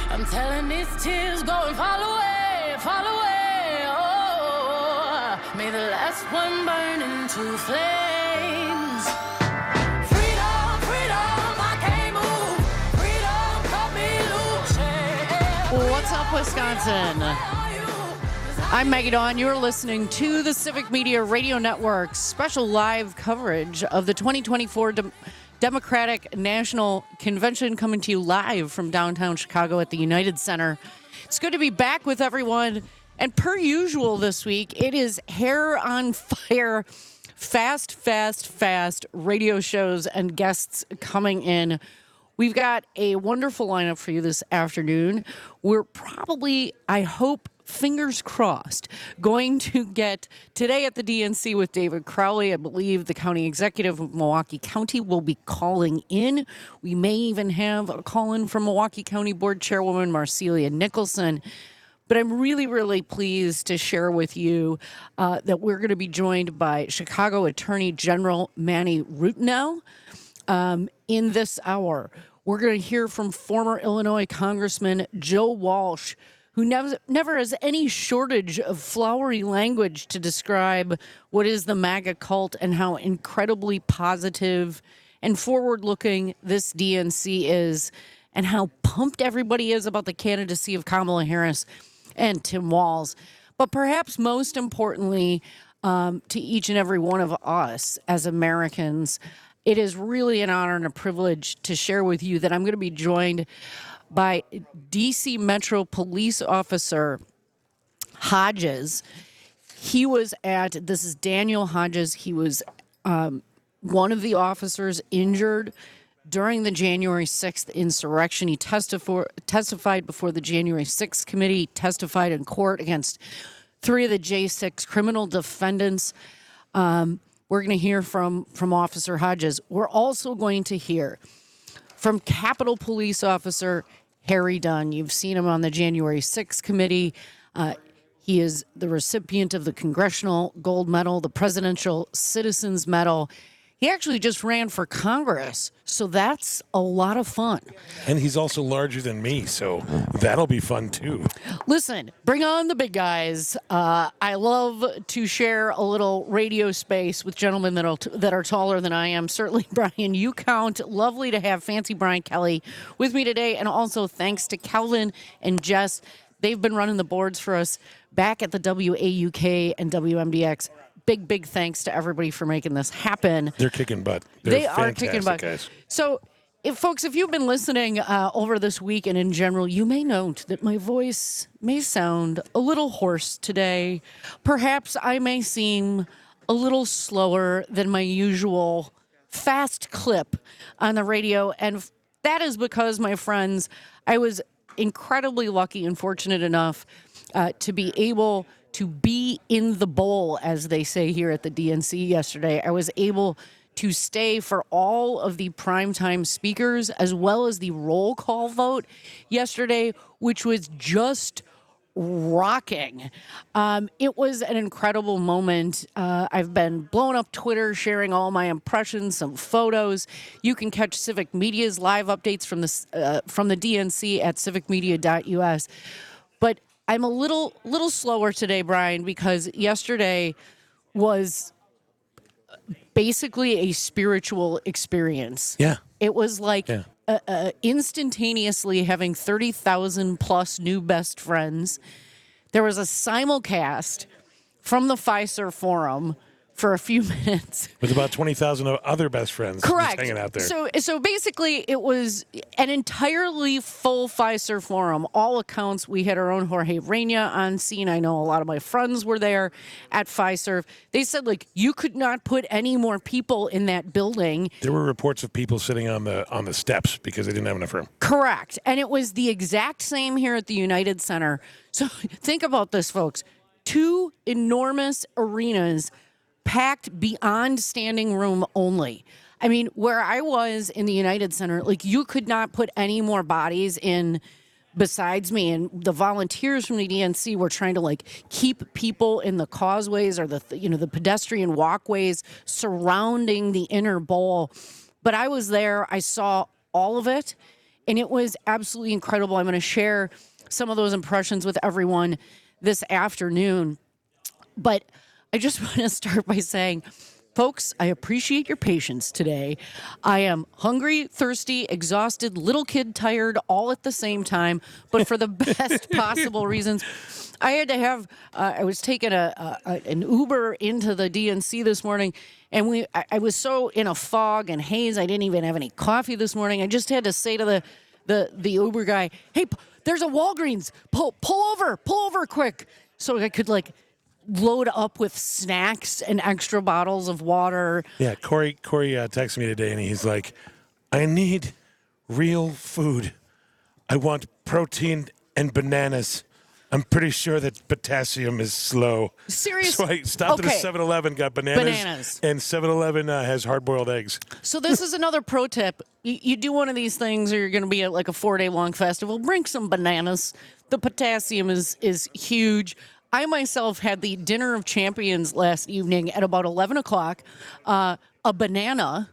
I'm telling these tears go and fall away, fall away. Oh, may the last one burn into flames. Freedom, freedom, I can't move. Freedom, cut me loose. What's up, Wisconsin? I'm Maggie Dawn. You're listening to the Civic Media Radio Network's special live coverage of the 2024 Democratic National Convention, coming to you live from downtown Chicago at the United Center. It's good to be back with everyone. And per usual this week, it is hair on fire, fast radio shows and guests coming in. We've got a wonderful lineup for you this afternoon. We're probably, I hope, fingers crossed, going to get today at the DNC with David Crowley. I believe the county executive of Milwaukee County will be calling in. We may even have a call in from Milwaukee County Board Chairwoman Marcelia Nicholson. But I'm really pleased to share with you that we're going to be joined by Chicago Attorney General Manny Rutenau in this hour. We're going to hear from former Illinois Congressman Joe Walsh, who never has any shortage of flowery language to describe what is the MAGA cult and how incredibly positive and forward-looking this DNC is, and how pumped everybody is about the candidacy of Kamala Harris and Tim Walz. But perhaps most importantly, to each and every one of us as Americans, it is really an honor and a privilege to share with you that I'm going to be joined by D.C. Metro Police Officer Hodges. He was this is Daniel Hodges. He was one of the officers injured during the January 6th insurrection. He testified before the January 6th committee, testified in court against 3 of the J6 criminal defendants. We're going to hear from Officer Hodges. We're also going to hear from Capitol Police Officer Harry Dunn. You've seen him on the January 6th committee. He is the recipient of the Congressional Gold Medal, the Presidential Citizens Medal. He actually just ran for Congress, so that's a lot of fun. And he's also larger than me, so that'll be fun too. Listen, bring on the big guys. I love to share a little radio space with gentlemen that are taller than I am. Certainly, Brian, you count. Lovely to have Fancy Brian Kelly with me today. And also thanks to Calvin and Jess. They've been running the boards for us back at the WAUK and WMDX. Big thanks to everybody for making this happen. They're kicking butt. They are kicking butt. Guys. So, if you've been listening over this week and in general, you may note that my voice may sound a little hoarse today. Perhaps I may seem a little slower than my usual fast clip on the radio. And that is because, my friends, I was incredibly lucky and fortunate enough to be able to be in the bowl, as they say here at the DNC yesterday. I was able to stay for all of the primetime speakers as well as the roll call vote yesterday, which was just rocking. It was an incredible moment. I've been blowing up Twitter, sharing all my impressions, some photos. You can catch Civic Media's live updates from the DNC at civicmedia.us. But I'm a little slower today, Brian, because yesterday was basically a spiritual experience. Yeah. It was like instantaneously having 30,000 plus new best friends. There was a simulcast from the Fiserv Forum for a few minutes. With about 20,000 other best friends Correct. just hanging out there. So basically, it was an entirely full Fiserv Forum. All accounts, we had our own Jorge Reina on scene. I know a lot of my friends were there at Fiserv. They said, you could not put any more people in that building. There were reports of people sitting on the steps because they didn't have enough room. Correct. And it was the exact same here at the United Center. So think about this, folks. 2 enormous arenas packed beyond standing room only. I mean, where I was in the United Center, you could not put any more bodies in besides me. And the volunteers from the DNC were trying to keep people in the causeways or the pedestrian walkways surrounding the inner bowl. But I was there. I saw all of it. and it was absolutely incredible. I'm going to share some of those impressions with everyone this afternoon. But I just want to start by saying, folks, I appreciate your patience today. I am hungry, thirsty, exhausted, little kid tired, all at the same time, but for the best possible reasons. I had to have, I was taking an Uber into the DNC this morning, and I was so in a fog and haze, I didn't even have any coffee this morning. I just had to say to the Uber guy, hey, there's a Walgreens, pull over quick, so I could load up with snacks and extra bottles of water. Yeah, Corey texted me today, and he's like, I need real food. I want protein and bananas. I'm pretty sure that potassium is slow. Seriously? So I stopped at a 7-Eleven, got bananas. And 7-Eleven has hard-boiled eggs. So this is another pro tip. You do one of these things, or you're going to be at like a 4-day-long festival, bring some bananas. The potassium is huge. I myself had the dinner of champions last evening at about 11 o'clock. A banana,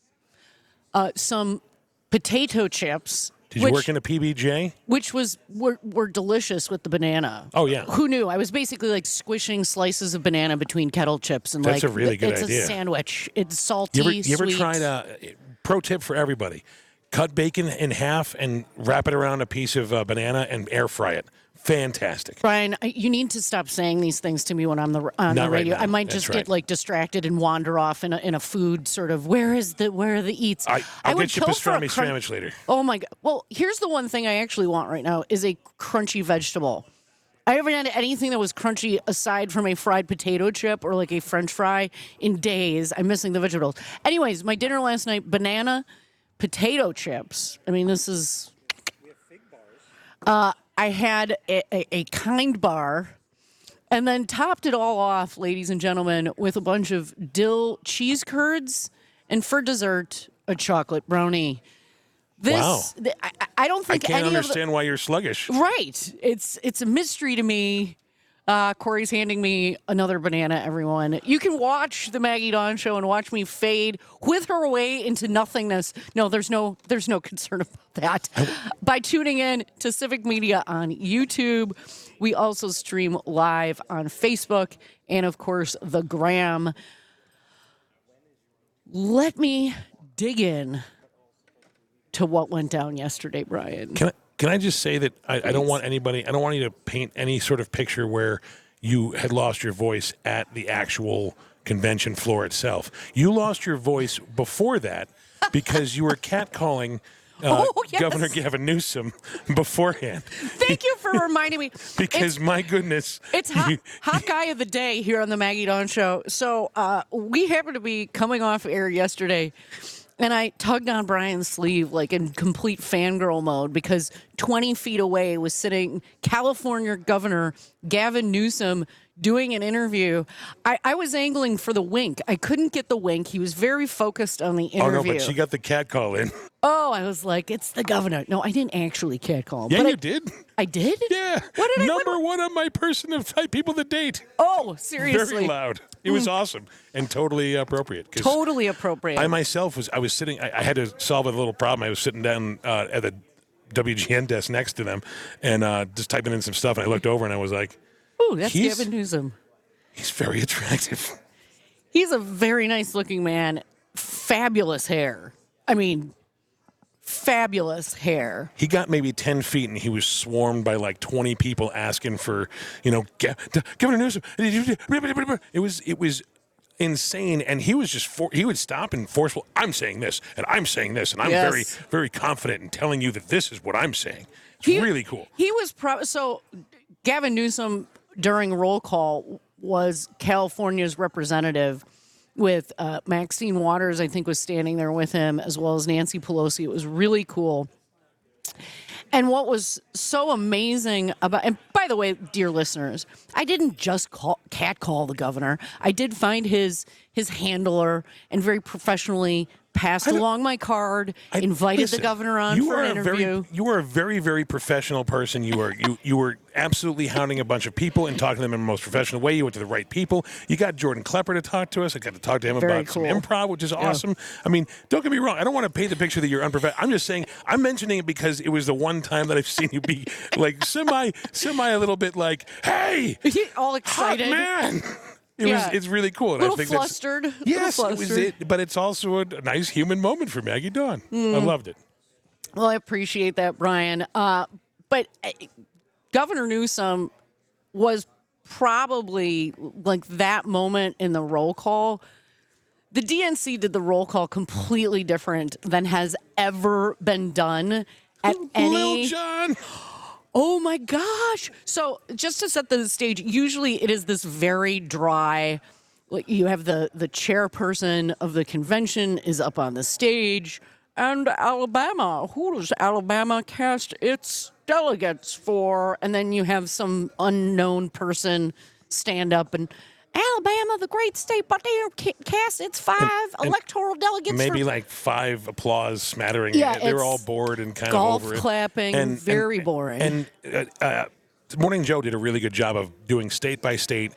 some potato chips. Did you work in a PBJ? Which were delicious with the banana. Oh, yeah. Who knew? I was basically squishing slices of banana between kettle chips. And That's a really good idea. It's a sandwich. It's salty, You ever sweet. tried pro tip for everybody. Cut bacon in half and wrap it around a piece of banana and air fry it. Fantastic. Brian, you need to stop saying these things to me when I'm on the radio. Right now. I might That's just right. get distracted and wander off in a food sort of, where are the eats? I'll would get you kill for a pastrami sandwich later. Oh my God. Well, here's the one thing I actually want right now is a crunchy vegetable. I haven't had anything that was crunchy aside from a fried potato chip or like a French fry in days. I'm missing the vegetables. Anyways, my dinner last night, banana, potato chips. I mean, this is... I had a Kind bar, and then topped it all off, ladies and gentlemen, with a bunch of dill cheese curds, and for dessert, a chocolate brownie. Wow. I don't I think can't any understand why you're sluggish. Right. It's a mystery to me. Corey's handing me another banana, everyone. You can watch the Maggie Dawn Show and watch me fade, wither away into nothingness. No, there's no concern about that. By tuning in to Civic Media on YouTube. We also stream live on Facebook and, of course, the Gram. Let me dig in to what went down yesterday, Brian. Can I just say that I don't want anybody, I don't want you to paint any sort of picture where you had lost your voice at the actual convention floor itself. You lost your voice before that because you were catcalling Yes. Governor Gavin Newsom beforehand. Thank you for reminding me. Because my goodness. It's hot guy of the day here on the Maggie Dawn Show. So we happened to be coming off air yesterday, and I tugged on Brian's sleeve like in complete fangirl mode because 20 feet away was sitting California Governor Gavin Newsom doing an interview. I was angling for the wink. I couldn't get the wink. He was very focused on the interview. Oh, no, but she got the cat call in. Oh, I was like, it's the governor. No, I didn't actually catcall him. Yeah, but you did. I did? Yeah. What did Number one on my person of type people to date. Oh, seriously. Very loud. It was awesome and totally appropriate. Totally appropriate. I myself was sitting, I had to solve a little problem. I was sitting down at the WGN desk next to them and just typing in some stuff. And I looked over and I was like, ooh, that's Gavin Newsom. He's very attractive. He's a very nice looking man. Fabulous hair. I mean, fabulous hair. He got maybe 10 feet and he was swarmed by like 20 people asking for, Governor Newsom. It was insane. And he was he would stop and forceful. I'm saying this and I'm saying this and I'm very, very confident in telling you that this is what I'm saying. It's really cool. He was so Gavin Newsom during roll call was California's representative with Maxine Waters, I think, was standing there with him, as well as Nancy Pelosi. It was really cool. And what was so amazing about, and by the way, dear listeners, I didn't just catcall the governor. I did find his handler and very professionally passed along my card, invited listen, the governor on for an interview. You are a very, very professional person. You were absolutely hounding a bunch of people and talking to them in the most professional way. You went to the right people. You got Jordan Klepper to talk to us. I got to talk to him Very about cool. some improv, which is awesome. I mean, don't get me wrong. I don't want to paint the picture that you're unprofessional. I'm just saying, I'm mentioning it because it was the one time that I've seen you be like semi a little bit like, hey, All hot excited. man. Yeah. It's really cool. And Little I think flustered. That's, yes, Little it was flustered. it. But it's also a nice human moment for Maggie Dawn. I loved it. Well, I appreciate that, Brian. But Governor Newsom was probably like that moment in the roll call. The DNC did the roll call completely different than has ever been done at any. Lil Jon. Oh my gosh. So just to set the stage, usually it is this very dry, like you have the chairperson of the convention is up on the stage, and Alabama, who does Alabama cast its delegates for? And then you have some unknown person stand up and Alabama, the great state, but they cast its five electoral delegates. Maybe for like 5 applause smattering. Yeah, They were it's all bored and kind golf of over it. clapping, very boring. And Morning Joe did a really good job of doing state by state,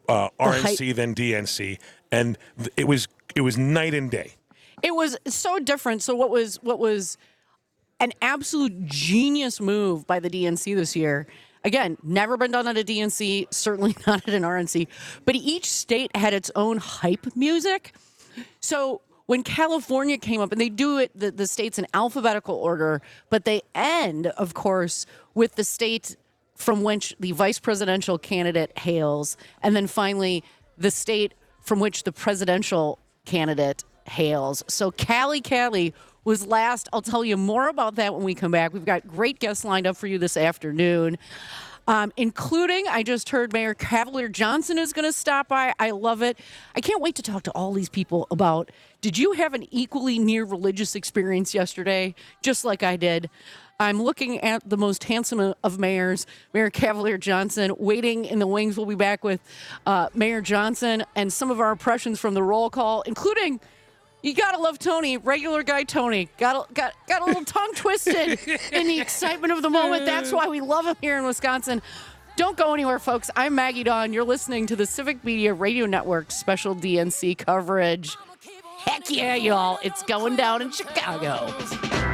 RNC then DNC, and it was night and day. It was so different. So what was an absolute genius move by the DNC this year? Again, never been done at a DNC, certainly not at an RNC, but each state had its own hype music. So when California came up, and they do it, the states in alphabetical order, but they end, of course, with the state from which the vice presidential candidate hails, and then finally the state from which the presidential candidate hails. So Cali was last. I'll tell you more about that when we come back. We've got great guests lined up for you this afternoon, including, I just heard Mayor Cavalier Johnson is going to stop by. I love it. I can't wait to talk to all these people about, did you have an equally near religious experience yesterday, just like I did? I'm looking at the most handsome of mayors, Mayor Cavalier Johnson, waiting in the wings. We'll be back with Mayor Johnson and some of our impressions from the roll call, including, you gotta love Tony, regular guy Tony. Got a little tongue twisted in the excitement of the moment. That's why we love him here in Wisconsin. Don't go anywhere, folks. I'm Maggie Dawn. You're listening to the Civic Media Radio Network special DNC coverage. Heck yeah, y'all. It's going down in Chicago.